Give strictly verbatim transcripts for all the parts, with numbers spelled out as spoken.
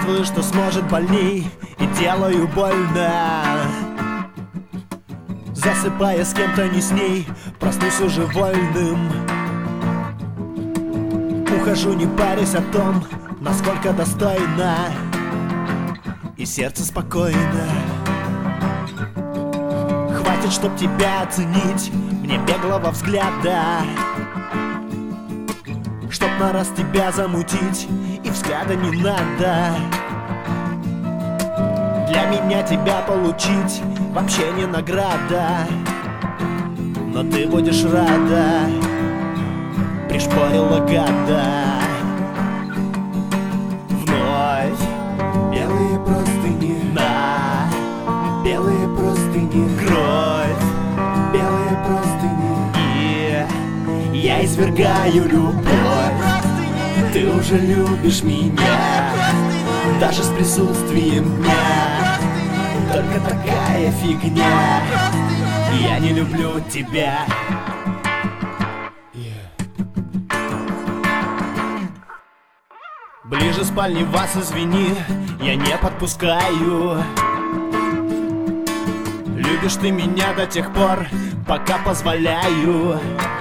чувствую, что сможет больней, и делаю больно. Засыпая с кем-то не с ней, проснусь уже вольным. Ухожу, не парясь о том, насколько достойно, и сердце спокойно. Хватит, чтоб тебя оценить, мне беглого взгляда, чтоб на раз тебя замутить, и взгляда не надо. Для меня тебя получить вообще не награда, но ты будешь рада, пришпорила гада. Вновь белые простыни, на белые простыни, кровь, белые простыни, и я извергаю любовь. Ты уже любишь меня, даже с присутствием дня. Только такая фигня, я не люблю тебя. Ближе спальни вас, извини, я не подпускаю. Любишь ты меня до тех пор, пока позволяю.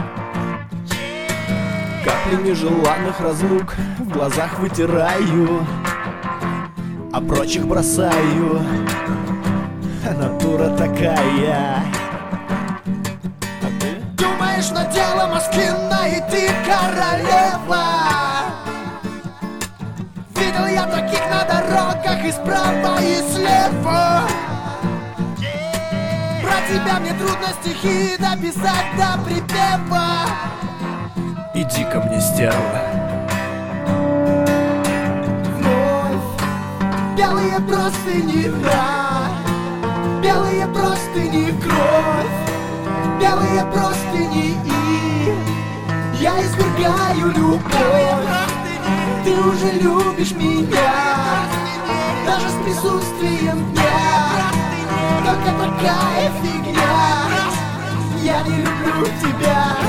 Каплями желанных разлук в глазах вытираю, а прочих бросаю. Натура такая. А ты? Думаешь, надела маскина, и ты королева. Видел я таких на дорогах и справа, и слева. Про тебя мне трудно стихи написать до припева. Иди ко мне, стерва. Вновь белые простыни, да, белые простыни, кровь, белые простыни, и я извергаю любовь. Ты уже любишь меня, даже с присутствием дня. Только такая фигня, я не люблю тебя.